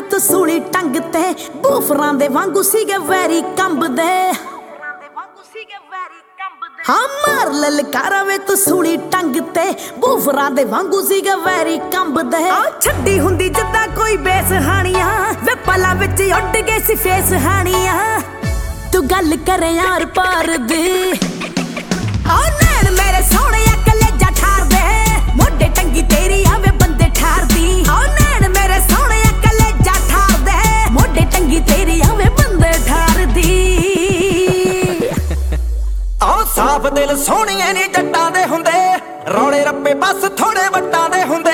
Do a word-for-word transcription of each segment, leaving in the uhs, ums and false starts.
ਤੂੰ ਸੂਲੀ ਟੰਗ ਤੇ ਬੂਫਰਾਂ ਦੇ ਵਾਂਗੂ ਸੀਗੇ ਵੈਰੀ ਕੰਬਦੇ ਹਾਂ ਮਾਰ ਲਲਕਾਰਾ ਵੇ ਤੂੰ ਸੂਲੀ ਟੰਗ ਤੇ ਬੂਫਰਾਂ ਦੇ ਵਾਂਗੂ ਸੀਗੇ ਵੈਰੀ ਕੰਬਦੇ ਆ ਛੱਡੀ ਹੁੰਦੀ ਜਿੱਦਾਂ ਕੋਈ ਬੇਸ ਹਾਣੀਆਂ ਵੇ ਪਲਾਂ ਵਿੱਚ ਉੱਡ ਗਏ ਸੀ ਫੇਸ ਹਾਣੀਆਂ ਤੂੰ ਗੱਲ ਕਰੇ ਯਾਰ ਪਾਰ ਦੀ ਆ ਨੈਣ ਮੇਰੇ ਸੋਹਣਿਆ ਕਲੇਜਾ ਠਾਰਦੇ ਮੋਢੇ ਟੰਗੀ ਤੇਰੀ ਆਵੇ ਬੰਦੇ ਠਾਰਦੀ ਆ ਨੈਣ ਮੇਰੇ ਸੋਹਣਿਆ ਕਲੇਜਾ ਠਾਰਦੇ ਮੋਢੇ ਟੰਗੀ ਤੇਰੀ ਆਵੇ ਬੰਦੇ ਠਾਰਦੀ ਆ ਸਾਫ ਦਿਲ ਸੋਹਣੀਏ ਨੀ ਜੱਟਾਂ ਦੇ ਹੁੰਦੇ ਰੌਲੇ ਰੱਪੇ ਬਸ ਥੋੜੇ ਵੱਟਾਂ ਦੇ ਹੁੰਦੇ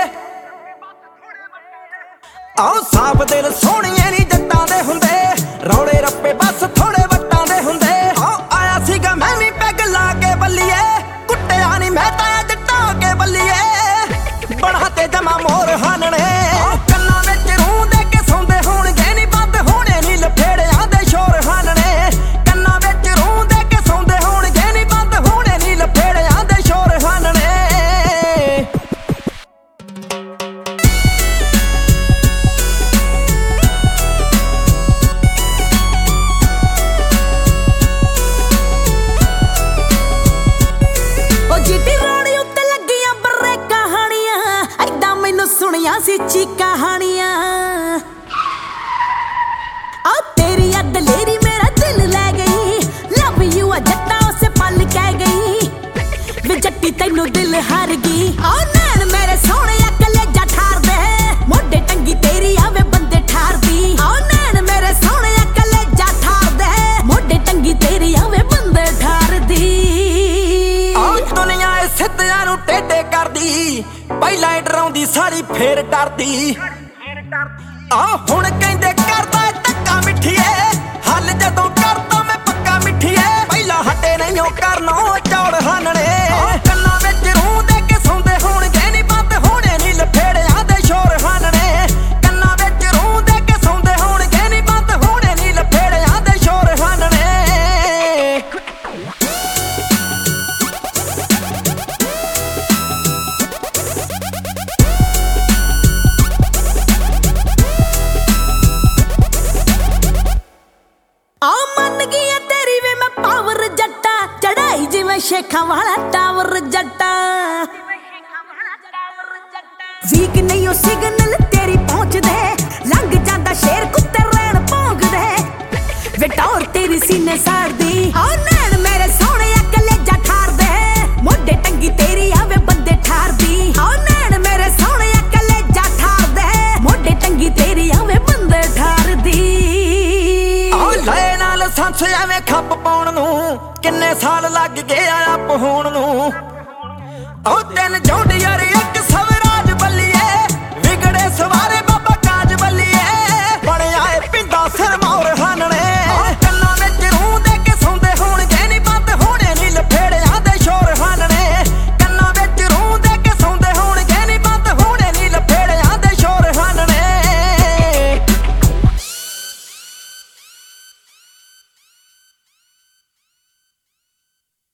ਆ ਸਾਫ ਦਿਲ ਸੋਹਣੀਏ ਨੀ ਜੱਟਾਂ ਦੇ ਹੁੰਦੇ ਰੌਲੇ ਰੱਪੇ ਬਸ ਥੋੜੇ ਵੱਟਾਂ ਦੇ ਹੁੰਦੇ ਆ ਆਇਆ ਸੀਗਾ ਮੈਂ ਵੀ ਪੈਗ ਲਾ ਕੇ ਬੱਲੀਏ ਕੁੱਟਿਆ ਨੀ ਮੈਂ ਤਾਂ ਜੱਟਾਂ ਕੇ ਬੱਲੀਏ ਬਣਾ ਤੇ ਜਮਾ ਮੋਰ ਹਾਨਣੇ ਕੰਨਾਂ ਵਿੱਚ ਰੂੰ ਦੇ ਕੇ ਸੌਂਦੇ ਹੋਣਗੇ ਨੀ ਬੰਦ ਹੋਣੇ ਨੀ ਲਫੇੜਿਆਂ ਦੇ ਸ਼ੋਰ ਹਾਨਣੇ ਕੰਨਾਂ ਵਿੱਚ ਰੂੰ ਦੇ ਕੇ ਸੌਂਦੇ ਹੋਣਗੇ ਨੀ ਬੰਦ ਹੋਣੇ ਨੀ ਲਫੇੜਿਆਂ ਦੇ ਸ਼ੋਰ ਹਾਨਣੇ ਸੁਣੀਆਂ ਸੀ ਚੀਕਾਂ ਹਾਣੀਆਂ ਆ ਤੇਰੀ ਅੱਡ ਲੇਰੀ ਮੇਰਾ ਦਿਲ ਲੈ ਗਈ ਲਵ ਯੂ ਆ ਜੱਟਾ ਉਸੇ ਪਲ ਕਹਿ ਗਈ ਵੇ ਜੱਟੀ ਤੈਨੂੰ ਦਿਲ ਹਾਰ ਗਈ ਆ ਨੈਣ ਮੇਰੇ ਸੋਹਣਿਆ ਕਲੇਜਾ ਠਾਰਦੇ ਮੋਢੇ ਟੰਗੀ ਤੇਰੀ ਆਵੇ ਬੰਦੇ ਠਾਰਦੀ ਆ ਨੈਣ ਮੇਰੇ ਸੋਹਣਿਆ ਕਲੇਜਾ ਠਾਰਦੇ ਮੋਢੇ ਟੰਗੀ ਤੇਰੀ ਆਵੇ ਬੰਦੇ ਠਾਰਦੀ ਆ ਦੁਨੀਆ ਇਹ ਸਿੱਧਿਆਂ ਨੂੰ ਟੇਢੇ ਕਰਦੀ ਪਹਿਲਾਂ ਹੀ ਡਰਾਉਂਦੀ ਸਾਰੀ ਫੇਰ ਡਰਦੀ ਆ ਹੁਣ ਕਹਿੰਦੇ ਕਰਦਾ ਏ ਧੱਕਾ ਮਿੱਠੀਏ ਹੱਲ ਜਦੋਂ ਕਰਦਾ ਮੈਂ ਪੱਕਾ ਮਿੱਠੀਏ ਪਹਿਲਾਂ ਹਟੇ ਨਹੀਂ ਉਹ ਕਰਨੋਂ ਚੌੜ ਹਾਨਣੇ ਕੰਨਾਂ ਵਿੱਚ ਰੂੰ ਦੇ ਕੇ ਸੌਂਦੇ ਹੋਣਗੇ ਨੀ ਬੰਦ ਹੋਣੇ ਨੀ ਲਫੇੜਿਆਂ ਦੇ ਸ਼ੋਰ ਹਾਨਣੇ ਕੰਨਾਂ ਵਿੱਚ ਰੂੰ ਦੇ ਕੇ ਸੌਂਦੇ ਹੋਣਗੇ ਨੀ ਬੰਦ ਹੋਣੇ ਨੀ ਲਫੇੜਿਆਂ ਦੇ ਸ਼ੋਰ ਹਾਨਣੇ ਆ ਮੰਨ ਗਈ ਆ ਤੇਰੀ ਵੇ ਮੈਂ ਪਾਵਰ ਜੱਟਾ ਚੜਾਈ ਜਿਵੇਂ ਸ਼ੇਖਾਂ ਵਾਲਾ ਟਾਵਰ ਜੱਟਾ ਵੀਕ ਨਹੀਂ ਉਹ ਸਿਗਨਲ ਤੇਰੀ ਪਹੁੰਚਦੇ ਲੰਘ ਜਾਂਦਾ ਸ਼ੇਰ ਕੁੱਤੇ ਰੈਣ ਭੌਂਕਦੇ ਵੇ ਟੌਰ ਤੇਰੀ ਸੀਨੇ ਸਾੜਦੀ ਆ ਨੈਣ ਮੇਰੇ ਸੋਹਣਿਆ ਕਲੇਜਾ ਠਾਰਦੇ ਮੋਢੇ ਟੰਗੀ ਤੇਰੀ ਆਵੇ ਬੰਦੇ ਠਾਰਦੀ ਆ ਨੈਣ ਮੇਰੇ ਸੋਹਣਿਆ ਕਲੇਜਾ ਠਾਰਦੇ ਮੋਢੇ ਟੰਗੀ ਤੇਰੀ ਆਵੇ ਬੰਦੇ ਠਾਰਦੀ ਲੈ ਨਾਲ ਸੰਸ ਐਵੇਂ ਖੱਪ ਪਾਉਣ ਨੂੰ ਕਿੰਨੇ ਸਾਲ ਲੱਗ ਗਏ ਆਪ ਹੋਣ ਨੂੰ ਉਹ ਦਿਨ ਜੋੜੀ